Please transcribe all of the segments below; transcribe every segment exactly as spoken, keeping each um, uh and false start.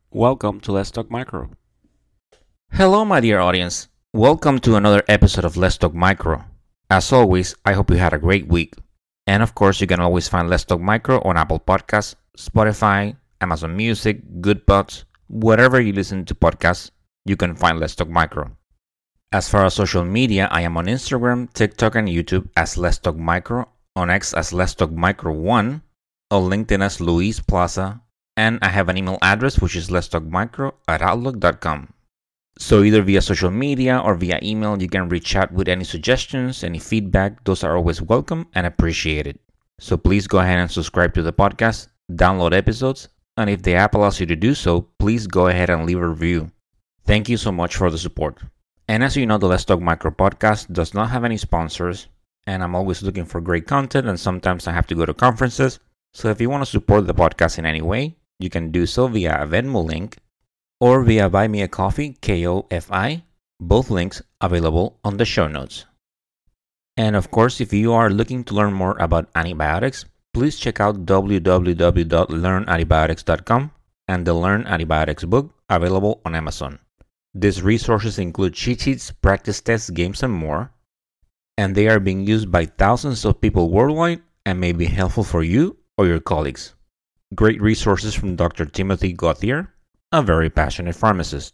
Welcome to Let's Talk Micro. Hello, my dear audience. Welcome to another episode of Let's Talk Micro. As always, I hope you had a great week. And of course, you can always find Let's Talk Micro on Apple Podcasts, Spotify, Amazon Music, Goodpods, wherever you listen to podcasts, you can find Let's Talk Micro. As far as social media, I am on Instagram, TikTok, and YouTube as Let's Talk Micro, on X as Let's Talk Micro one, on LinkedIn as Luis Plaza, and I have an email address which is letstalkmicro at outlook dot com. So either via social media or via email, you can reach out with any suggestions, any feedback. Those are always welcome and appreciated. So please go ahead and subscribe to the podcast, download episodes, and if the app allows you to do so, please go ahead and leave a review. Thank you so much for the support. And as you know, the Let's Talk Micro podcast does not have any sponsors, and I'm always looking for great content, and sometimes I have to go to conferences. So if you want to support the podcast in any way, you can do so via a Venmo link or via Buy Me a Coffee, K O F I, both links available on the show notes. And of course, if you are looking to learn more about antibiotics, please check out w w w dot learn antibiotics dot com and the Learn Antibiotics book available on Amazon. These resources include cheat sheets, practice tests, games, and more, and they are being used by thousands of people worldwide and may be helpful for you or your colleagues. Great resources from Doctor Timothy Gauthier, a very passionate pharmacist.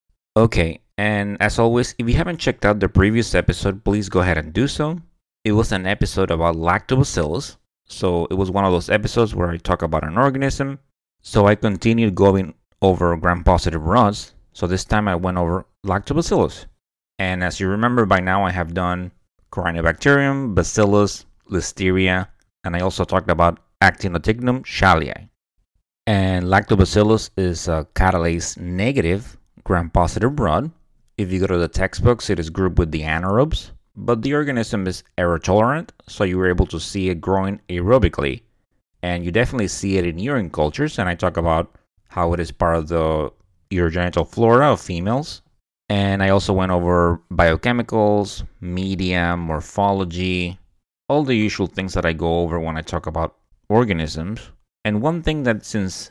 Okay, and as always, if you haven't checked out the previous episode, please go ahead and do so. It was an episode about lactobacillus, so it was one of those episodes where I talk about an organism. So I continued going over gram-positive rods, so this time I went over lactobacillus. And as you remember by now, I have done Corynebacterium, Bacillus, Listeria, and I also talked about Actinotignum shallii. And lactobacillus is a catalase negative gram-positive rod. If you go to the textbooks, it is grouped with the anaerobes, but the organism is aerotolerant, so you were able to see it growing aerobically. And you definitely see it in urine cultures, and I talk about how it is part of the urogenital flora of females. And I also went over biochemicals, media, morphology, all the usual things that I go over when I talk about organisms. And one thing that, since,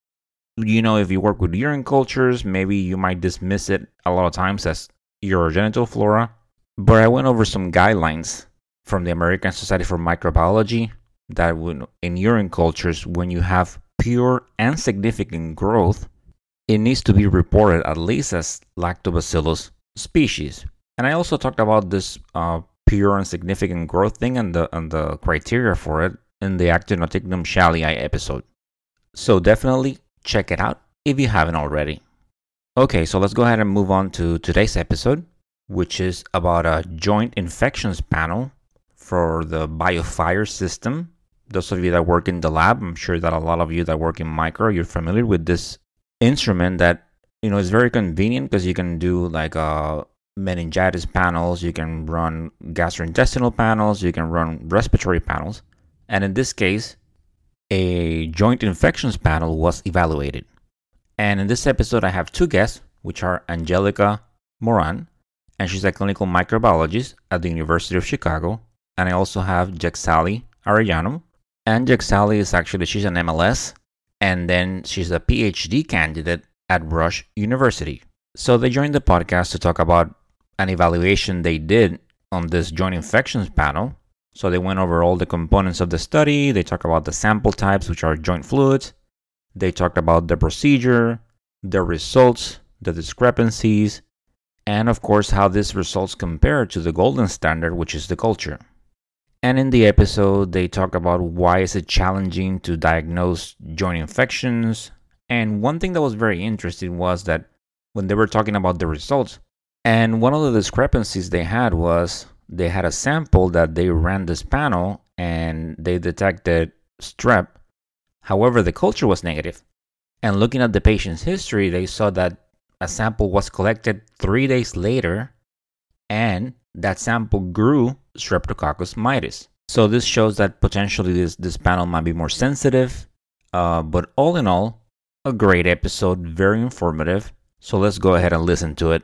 you know, if you work with urine cultures, maybe you might dismiss it a lot of times as urogenital flora, but I went over some guidelines from the American Society for Microbiology that in urine cultures, when you have pure and significant growth, it needs to be reported at least as lactobacillus species. And I also talked about this uh, pure and significant growth thing and the and the criteria for it in the Actinotignum shallii episode. So definitely check it out if you haven't already. Okay, so let's go ahead and move on to today's episode, which is about a joint infections panel for the BioFire system. Those of you that work in the lab, I'm sure that a lot of you that work in micro, you're familiar with this instrument that, you know, is very convenient because you can do like a meningitis panels, you can run gastrointestinal panels, you can run respiratory panels. And in this case, a joint infections panel was evaluated. And in this episode, I have two guests, which are Angelica Moran, and she's a clinical microbiologist at the University of Chicago. And I also have Jaxali Arellano. And Jaxali is actually, she's an M L S, and then she's a PhD candidate at Rush University. So they joined the podcast to talk about an evaluation they did on this joint infections panel. So they went over all the components of the study. They talked about the sample types, which are joint fluids. They talked about the procedure, the results, the discrepancies, and of course how these results compare to the golden standard, which is the culture. And in the episode, they talk about why is it challenging to diagnose joint infections. And one thing that was very interesting was that when they were talking about the results, and one of the discrepancies they had was they had a sample that they ran this panel and they detected strep. However, the culture was negative. And looking at the patient's history, they saw that a sample was collected three days later and that sample grew Streptococcus mitis. So this shows that potentially this, this panel might be more sensitive. Uh, but all in all, a great episode, very informative. So let's go ahead and listen to it.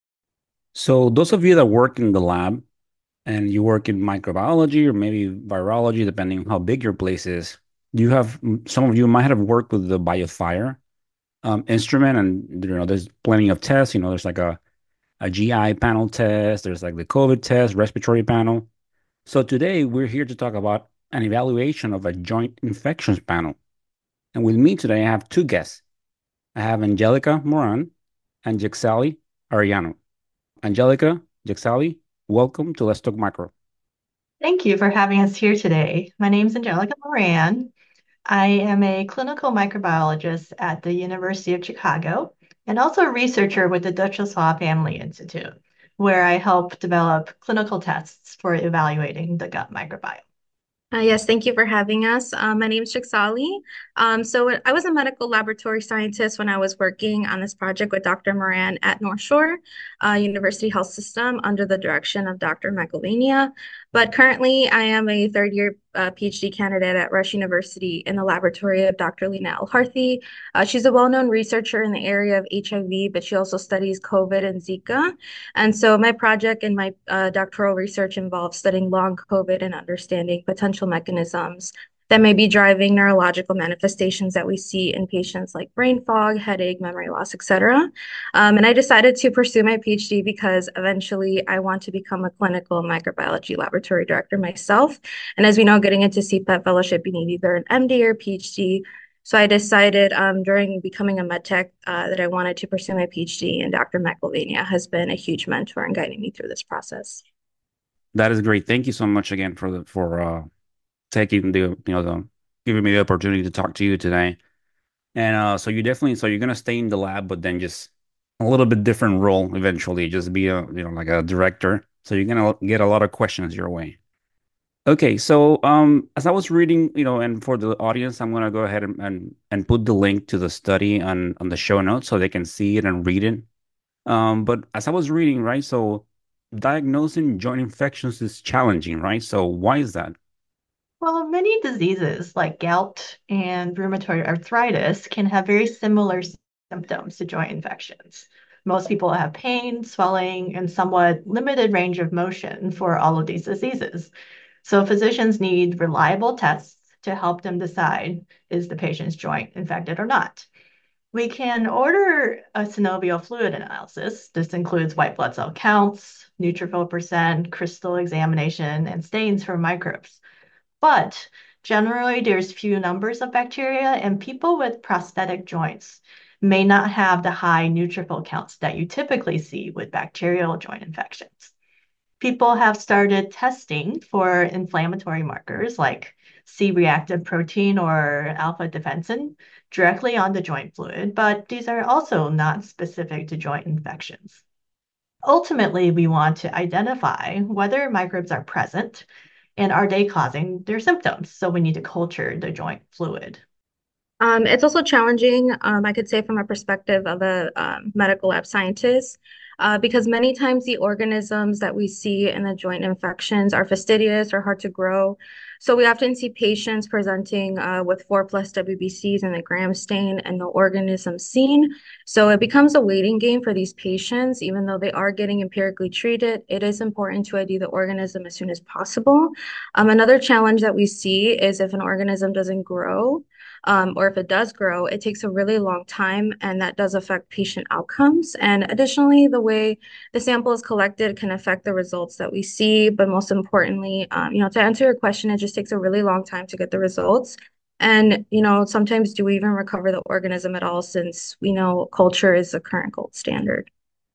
So those of you that work in the lab and you work in microbiology or maybe virology, depending on how big your place is, you have, some of you might have worked with the BioFire um, instrument, and you know, there's plenty of tests. You know, there's like a a G I panel test. There's like the COVID test, respiratory panel. So today we're here to talk about an evaluation of a joint infections panel. And with me today, I have two guests. I have Angelica Moran and Jaxali Ariano. Angelica, Jaxali, welcome to Let's Talk Macro. Thank you for having us here today. My name is Angelica Moran. I am a clinical microbiologist at the University of Chicago and also a researcher with the Duchossois Family Institute, where I help develop clinical tests for evaluating the gut microbiome. Uh, yes, thank you for having us. Um, my name is Shiksali. Um, so I was a medical laboratory scientist when I was working on this project with Doctor Moran at North Shore uh, University Health System under the direction of Doctor McElvania. But currently, I am a third year uh, PhD candidate at Rush University in the laboratory of Doctor Lina El-Harthi. Uh, she's a well-known researcher in the area of H I V, but she also studies COVID and Zika. And so my project and my uh, doctoral research involves studying long COVID and understanding potential mechanisms that may be driving neurological manifestations that we see in patients like brain fog, headache, memory loss, et cetera. Um, and I decided to pursue my PhD because eventually I want to become a clinical microbiology laboratory director myself. And as we know, getting into C PET fellowship, you need either an M D or PhD. So I decided um, during becoming a med tech uh, that I wanted to pursue my PhD, and Doctor McElvania has been a huge mentor in guiding me through this process. That is great. Thank you so much again for the for uh taking the you know the giving me the opportunity to talk to you today. And uh so you definitely so you're gonna stay in the lab, but then just a little bit different role eventually, just be a you know like a director. So you're gonna get a lot of questions your way. Okay, so um, as I was reading, you know, and for the audience, I'm gonna go ahead and, and and put the link to the study on on the show notes so they can see it and read it. Um, but as I was reading, right, so diagnosing joint infections is challenging, right? So why is that? Well, many diseases like gout and rheumatoid arthritis can have very similar symptoms to joint infections. Most people have pain, swelling, and somewhat limited range of motion for all of these diseases. So physicians need reliable tests to help them decide, is the patient's joint infected or not. We can order a synovial fluid analysis. This includes white blood cell counts, neutrophil percent, crystal examination, and stains for microbes. But generally, there's few numbers of bacteria, and people with prosthetic joints may not have the high neutrophil counts that you typically see with bacterial joint infections. People have started testing for inflammatory markers like C-reactive protein or alpha defensin directly on the joint fluid, but these are also not specific to joint infections. Ultimately, we want to identify whether microbes are present and are they causing their symptoms. So we need to culture the joint fluid. Um, it's also challenging, um, I could say, from a perspective of a um, medical lab scientist, uh, because many times the organisms that we see in the joint infections are fastidious or hard to grow. So we often see patients presenting uh, with four plus W B Cs and a gram stain and no organism seen. So it becomes a waiting game for these patients, even though they are getting empirically treated. It is important to I D the organism as soon as possible. Um, another challenge that we see is if an organism doesn't grow, um, or if it does grow, it takes a really long time, and that does affect patient outcomes. And additionally, the way the sample is collected can affect the results that we see. But most importantly, um, you know, to answer your question, it just takes a really long time to get the results. And, you know, sometimes do we even recover the organism at all since we know culture is the current gold standard?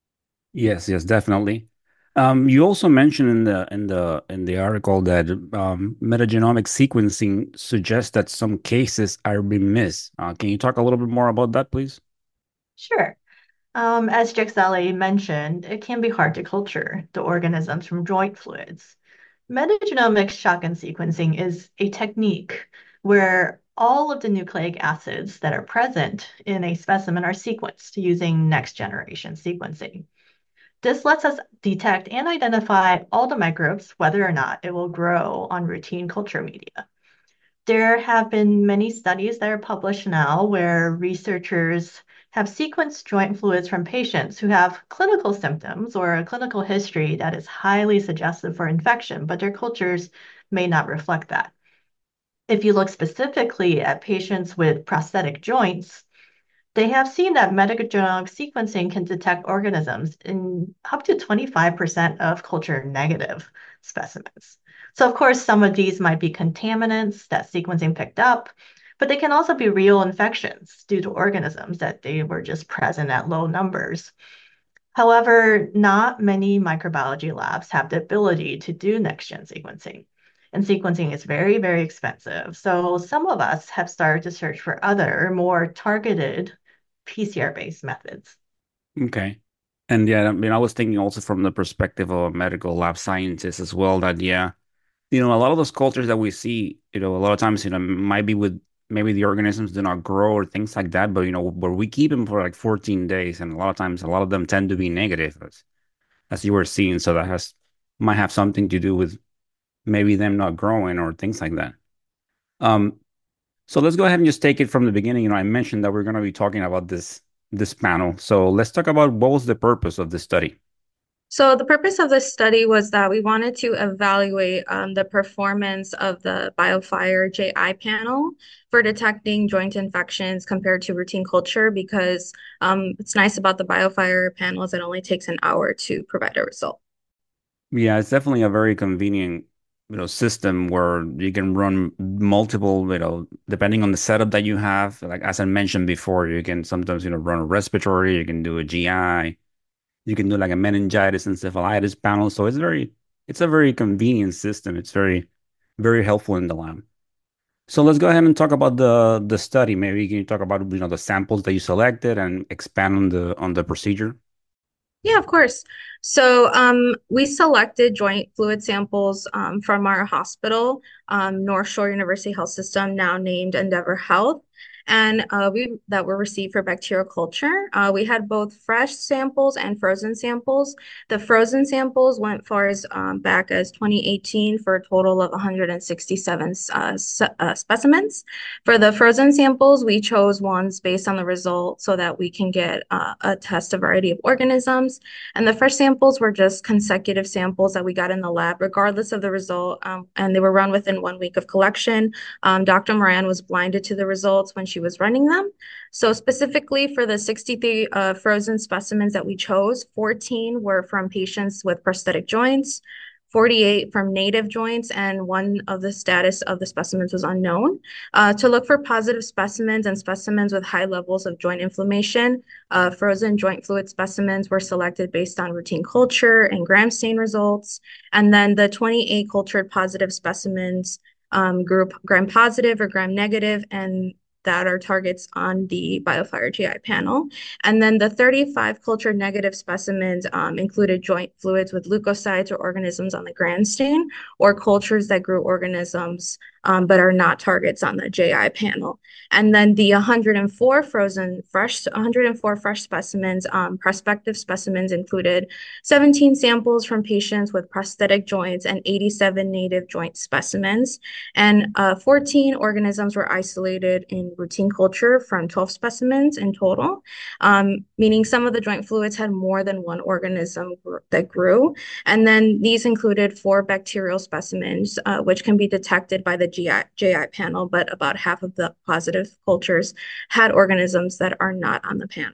Yes, yes, definitely. Um, you also mentioned in the in the in the article that um, metagenomic sequencing suggests that some cases are being missed. Uh, can you talk a little bit more about that, please? Sure. Um, as Jaxali mentioned, it can be hard to culture the organisms from joint fluids. Metagenomic shotgun sequencing is a technique where all of the nucleic acids that are present in a specimen are sequenced using next generation sequencing. This lets us detect and identify all the microbes, whether or not it will grow on routine culture media. There have been many studies that are published now where researchers have sequenced joint fluids from patients who have clinical symptoms or a clinical history that is highly suggestive for infection, but their cultures may not reflect that. If you look specifically at patients with prosthetic joints, They have seen that metagenomic sequencing can detect organisms in up to twenty-five percent of culture negative specimens. So, of course, some of these might be contaminants that sequencing picked up, but they can also be real infections due to organisms that they were just present at low numbers. However, not many microbiology labs have the ability to do next-gen sequencing. And sequencing is very, very expensive. So some of us have started to search for other, more targeted P C R-based methods. Okay. And yeah, I mean, I was thinking also from the perspective of a medical lab scientist as well that, yeah, you know, a lot of those cultures that we see, you know, a lot of times, you know, might be with maybe the organisms do not grow or things like that, but, you know, where we keep them for like fourteen days, and a lot of times, a lot of them tend to be negative, as, as you were seeing. So that has might have something to do with maybe them not growing or things like that. Um, so let's go ahead and just take it from the beginning. You know, I mentioned that we're going to be talking about this this panel. So let's talk about what was the purpose of this study. So the purpose of this study was that we wanted to evaluate um, the performance of the BioFire J I panel for detecting joint infections compared to routine culture because um, what's nice about the BioFire panel is it only takes an hour to provide a result. Yeah, it's definitely a very convenient, you know, system where you can run multiple, you know, depending on the setup that you have. Like as I mentioned before, you can sometimes, you know, run a respiratory, you can do a G I, you can do like a meningitis encephalitis panel. So it's very, it's a very convenient system. It's very, very helpful in the lab. So let's go ahead and talk about the the study. Maybe can you talk about, you know, the samples that you selected and expand on the on the procedure? Yeah, of course. So um, we selected joint fluid samples um, from our hospital, um, North Shore University Health System, now named Endeavor Health, and uh, we that were received for bacterial culture. Uh, we had both fresh samples and frozen samples. The frozen samples went far as um, back as twenty eighteen for a total of one hundred sixty-seven uh, uh, specimens. For the frozen samples, we chose ones based on the result so that we can get uh, a test a variety of organisms. And the fresh samples were just consecutive samples that we got in the lab, regardless of the result. Um, and they were run within one week of collection. Um, Doctor Moran was blinded to the results when she was running them. So specifically for the sixty-three uh, frozen specimens that we chose, fourteen were from patients with prosthetic joints, forty-eight from native joints, and one of the status of the specimens was unknown. Uh, to look for positive specimens and specimens with high levels of joint inflammation, uh, frozen joint fluid specimens were selected based on routine culture and gram stain results. And then the twenty-eight cultured positive specimens um, group gram positive or gram negative, and that are targets on the BioFire G I panel. And then the thirty-five culture negative specimens um, included joint fluids with leukocytes or organisms on the gram stain, or cultures that grew organisms um, but are not targets on the J I panel. And then the one hundred four frozen fresh, one hundred four fresh specimens, um, prospective specimens included seventeen samples from patients with prosthetic joints and eighty-seven native joint specimens. And uh, fourteen organisms were isolated in routine culture from twelve specimens in total, um, meaning some of the joint fluids had more than one organism that grew. And then these included four bacterial specimens, uh, which can be detected by the G I, J I panel, but about half of the positive cultures had organisms that are not on the panel.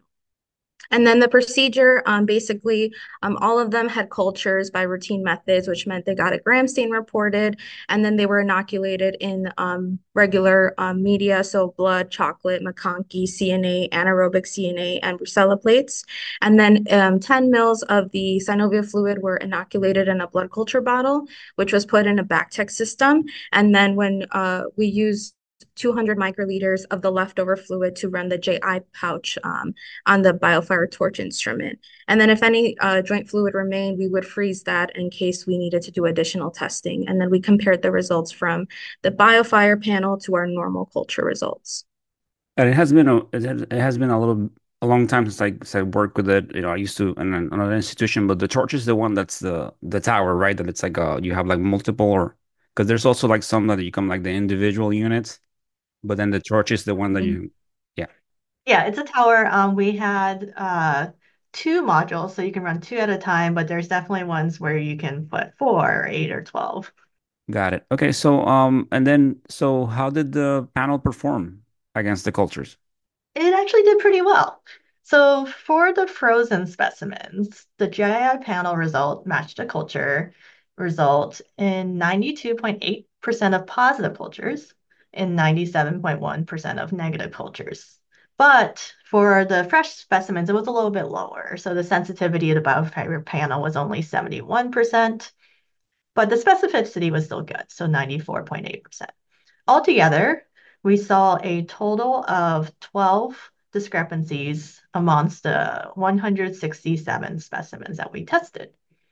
And then the procedure, um, basically, um, all of them had cultures by routine methods, which meant they got a gram stain reported, and then they were inoculated in um, regular um, media, so blood, chocolate, McConkey, C N A, anaerobic C N A, and Brucella plates. And then um, ten mils of the synovial fluid were inoculated in a blood culture bottle, which was put in a BACTEC system. And then when uh, we used two hundred microliters of the leftover fluid to run the J I pouch um, on the BioFire torch instrument. And then if any uh, joint fluid remained, we would freeze that in case we needed to do additional testing. And then we compared the results from the BioFire panel to our normal culture results. And it has been a it has, it has been a little a long time since I, since I worked with it. You know, I used to in an- another institution, but the torch is the one that's the the tower, right? That it's like uh you have like multiple or because there's also like some that you come like the individual units, but then the torch is the one that Mhm. you yeah. Yeah, it's a tower. Um, we had uh, two modules, so you can run two at a time, but there's definitely ones where you can put four or eight or twelve. Got it. Okay, so um and then so how did the panel perform against the cultures? It actually did pretty well. So for the frozen specimens, the G I panel result matched a culture result in ninety-two point eight percent of positive cultures and ninety-seven point one percent of negative cultures. But for the fresh specimens, it was a little bit lower. So the sensitivity of the BioFire panel was only seventy-one percent, but the specificity was still good, so ninety-four point eight percent. Altogether, we saw a total of twelve discrepancies amongst the one hundred sixty-seven specimens that we tested.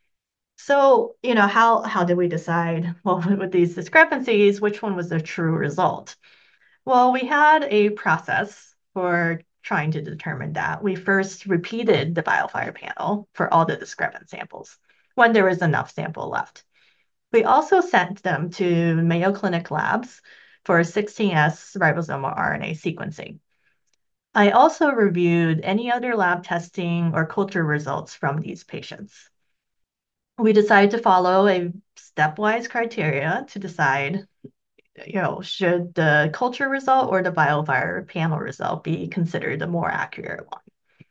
So, you know, how, how did we decide, well, with these discrepancies, which one was the true result? Well, we had a process for trying to determine that. We first repeated the BioFire panel for all the discrepant samples when there was enough sample left. We also sent them to Mayo Clinic labs for sixteen S ribosomal R N A sequencing. I also reviewed any other lab testing or culture results from these patients. We decided to follow a stepwise criteria to decide, you know, should the culture result or the BioFire panel result be considered the more accurate one.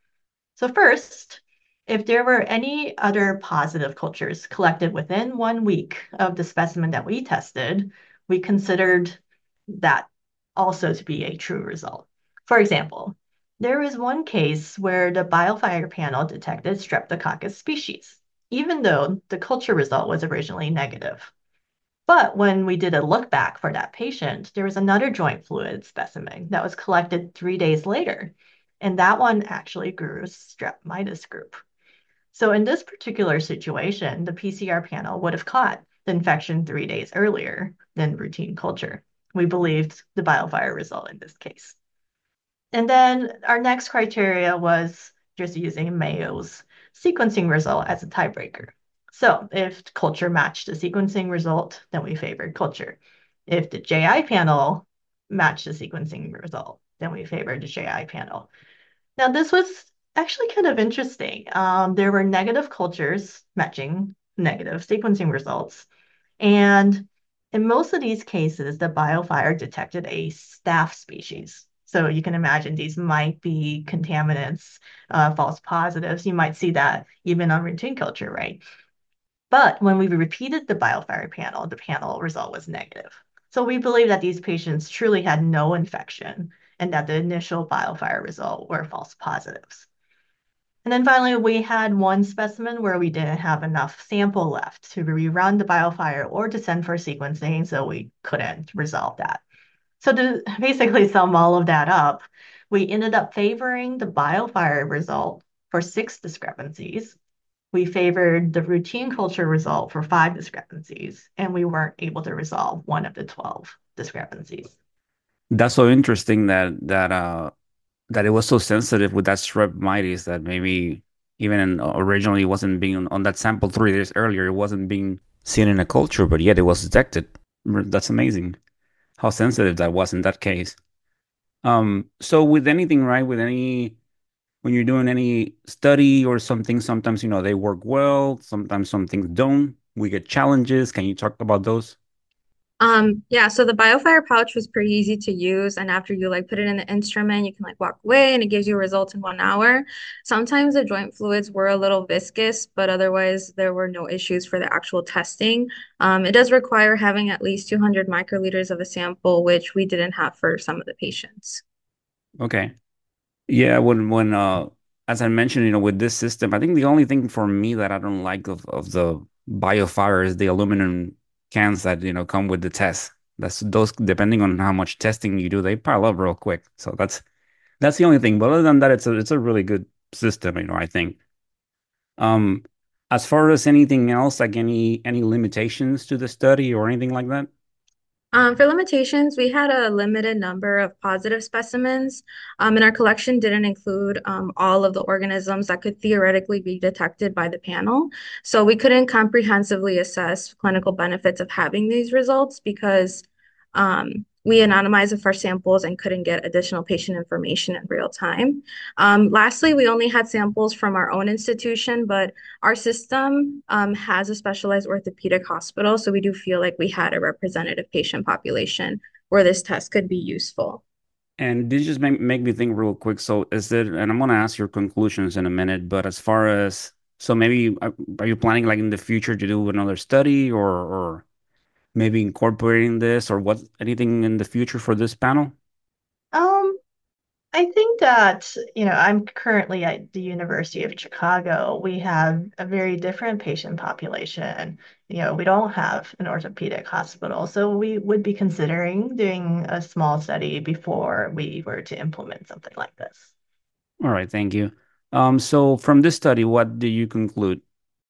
So first, if there were any other positive cultures collected within one week of the specimen that we tested, we considered that also to be a true result. For example, there was one case where the BioFire panel detected Streptococcus species, even though the culture result was originally negative. But when we did a look back for that patient, there was another joint fluid specimen that was collected three days later, and that one actually grew Strep mitis group. So in this particular situation, the P C R panel would have caught the infection three days earlier than routine culture. We believed the BioFire result in this case. And then our next criteria was just using Mayo's sequencing result as a tiebreaker. So if culture matched the sequencing result, then we favored culture. If the J I panel matched the sequencing result, then we favored the J I panel. Now, this was actually kind of interesting. Um, there were negative cultures matching negative sequencing results. And in most of these cases, the BioFire detected a staph species. So you can imagine these might be contaminants, uh, false positives. You might see that even on routine culture, right? But when we repeated the BioFire panel, the panel result was negative. So we believe that these patients truly had no infection and that the initial BioFire result were false positives. And then finally, we had one specimen where we didn't have enough sample left to rerun the BioFire or to send for sequencing, so we couldn't resolve that. So to basically sum all of that up, we ended up favoring the BioFire result for six discrepancies. We favored the routine culture result for five discrepancies, and we weren't able to resolve one of the twelve discrepancies. That's so interesting that that uh that it was so sensitive with that strep mitis that maybe even in, originally wasn't being on, on that sample three days earlier, it wasn't being Seen in a culture, but yet it was detected. that's amazing how sensitive that was in that case. Um, so with anything, right, with any when you're doing any study or something, sometimes you know they work well, sometimes some things don't. We get challenges. Can you talk about those? Um, yeah, so the BioFire pouch was pretty easy to use, and after you like put it in the instrument, you can like walk away and it gives you results in one hour. Sometimes the joint fluids were a little viscous, but otherwise there were no issues for the actual testing. Um, it does require having at least two hundred microliters of a sample, which we didn't have for some of the patients. Okay. Yeah, when when uh as I mentioned, you know, with this system, I think the only thing for me that I don't like of, of the BioFire is the aluminum cans that, you know, come with the test. That's those depending on how much testing you do, they pile up real quick. So that's that's the only thing. But other than that, it's a it's a really good system, you know, I think. Um, as far as anything else, like any any limitations to the study or anything like that? Um, for limitations, we had a limited number of positive specimens, um, and our collection didn't include um, all of the organisms that could theoretically be detected by the panel. So we couldn't comprehensively assess clinical benefits of having these results because um, we anonymized the first samples and couldn't get additional patient information in real time. Um, lastly, we only had samples from our own institution, but our system um, has a specialized orthopedic hospital, so we do feel like we had a representative patient population where this test could be useful. And this just make, make me think real quick. So is it, and I'm gonna ask your conclusions in a minute, but as far as, so maybe uh, are you planning like in the future to do another study or or maybe incorporating this or what anything in the future for this panel? Um, I think that, you know, I'm currently at the University of Chicago. We have a very different patient population. You know, we don't have an orthopedic hospital, so we would be considering doing a small study before we were to implement something like this. All right, thank you. Um, so from this study, what do you conclude?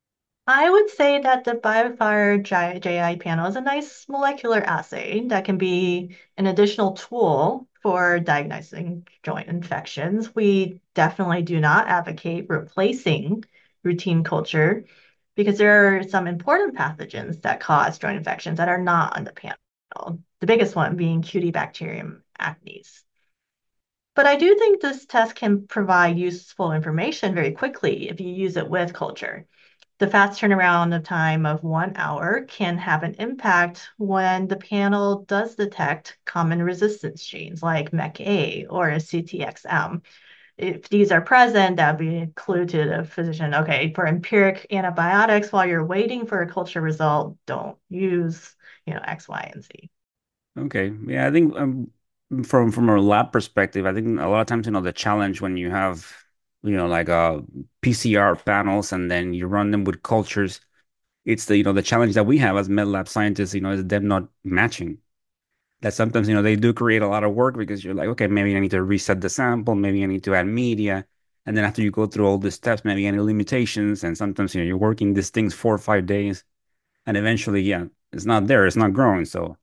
I would say that the BioFire J I panel is a nice molecular assay that can be an additional tool for diagnosing joint infections. We definitely do not advocate replacing routine culture because there are some important pathogens that cause joint infections that are not on the panel. The biggest one being Cutibacterium acnes. But I do think this test can provide useful information very quickly if you use it with culture. The fast turnaround of time of one hour can have an impact when the panel does detect common resistance genes like M E C A or C T X M. If these are present, that would be a clue to the physician, okay, for empiric antibiotics, while you're waiting for a culture result, don't use, you know, X, Y, and Z. Okay, yeah, I think um, from from a lab perspective, I think a lot of times, you know, the challenge when you have, you know, like uh P C R panels and then you run them with cultures, it's the, you know, the challenge that we have as med lab scientists, you know, is them not matching. That sometimes, you know, they do create a lot of work because you're like, okay, maybe I need to reset the sample, maybe I need to add media. And then after you go through all these steps, maybe any limitations. And sometimes, you know, you're working these things four or five days and eventually, yeah, it's not there, it's not growing. So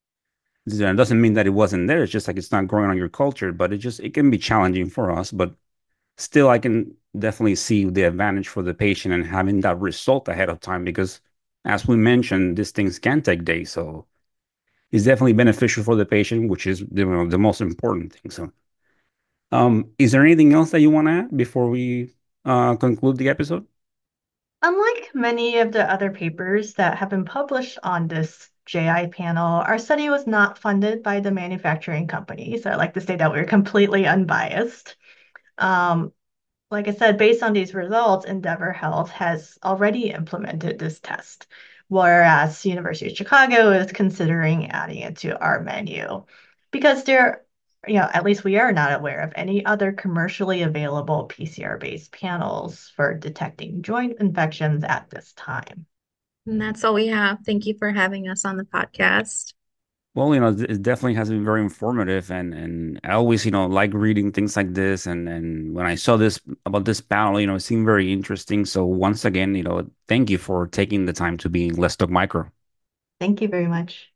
it doesn't mean that it wasn't there. It's just like it's not growing on your culture, but it just, it can be challenging for us. But still, I can definitely see the advantage for the patient and having that result ahead of time because as we mentioned, these things can take days. So is definitely beneficial for the patient, which is you know, the most important thing. So, um, is there anything else that you want to add before we uh, conclude the episode? Unlike many of the other papers that have been published on this J I panel, our study was not funded by the manufacturing company. So I like to say that we're completely unbiased. Um, like I said, based on these results, Endeavor Health has already implemented this test, whereas University of Chicago is considering adding it to our menu because there, you know, at least we are not aware of any other commercially available P C R-based panels for detecting joint infections at this time. And that's all we have. Thank you for having us on the podcast. Well, you know, it definitely has been very informative, and and I always, you know, like reading things like this, and and when I saw this about this panel, you know, it seemed very interesting. So once again, you know, thank you for taking the time to be in Let's Talk Micro. Thank you very much.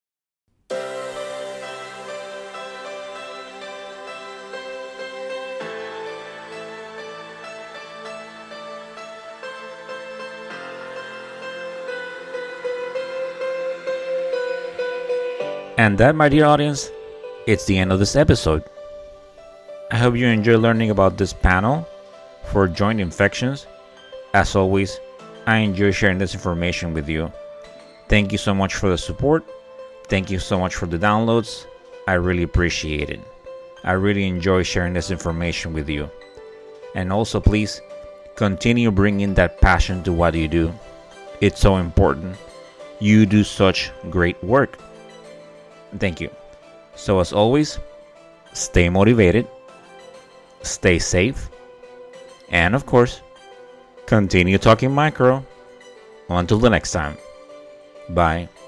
And that, my dear audience, it's the end of this episode. I hope you enjoy learning about this panel for joint infections. As always, I enjoy sharing this information with you. Thank you so much for the support. Thank you so much for the downloads. I really appreciate it. I really enjoy sharing this information with you. And also, please continue bringing that passion to what you do. It's so important. You do such great work. Thank you. So, as always, stay motivated, stay safe, and of course, continue talking micro. Until the next time. Bye.